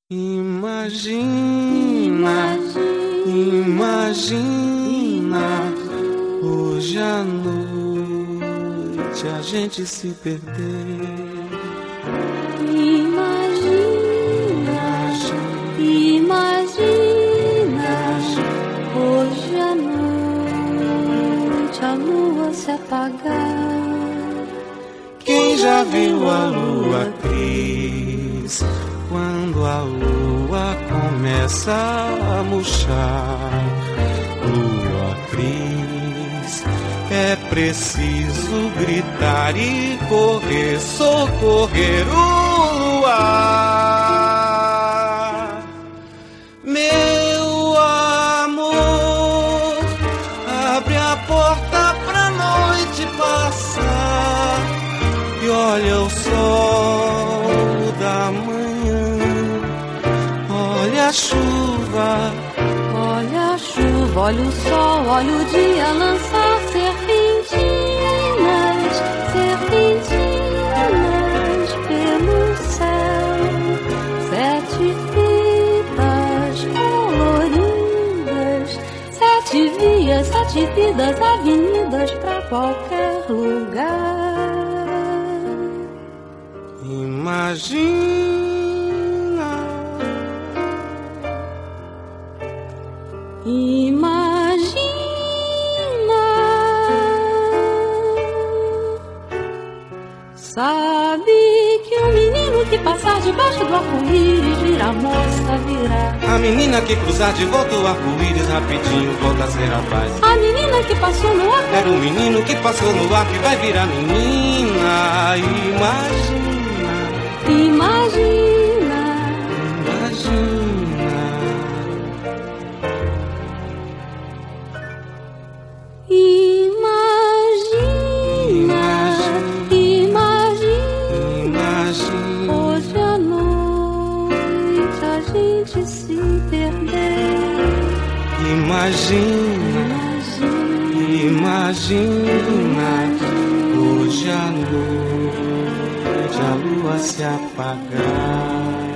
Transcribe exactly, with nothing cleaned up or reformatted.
Imagina, imagina, hoje à noite a gente se perder. Imagina, imagina, hoje à noite a lua se apagar. Quem já viu a lua cris? Quando a lua começa a murchar, lua cris, é preciso gritar e correr, socorrer o luar. Meu amor, abre a porta pra noite passar e olha o sol da manhã. Olha a chuva, olha a chuva, olha o sol, olha o dia lançar serpentinas, serpentinas pelo céu. Sete fitas coloridas, sete vias, sete vidas, avenidas pra qualquer lugar. Imagina, imagina, sabe que um menino que passar debaixo do arco-íris vira moça, virá. a menina que cruzar de volta o arco-íris rapidinho volta a ser a paz. A menina que passou no ar Era o menino que passou no ar que vai virar menina. Imagina, imagina, imagina. Imagina, Imagina, hoje à noite a gente se perder. imagina, imagina, hoje à noite a lua se apagar.